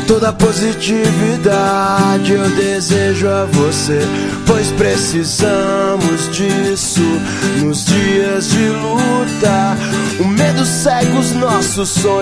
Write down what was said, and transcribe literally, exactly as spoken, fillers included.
Toda positividade eu desejo a você, pois precisamos disso nos dias de luta. O medo cega os nossos sonhos.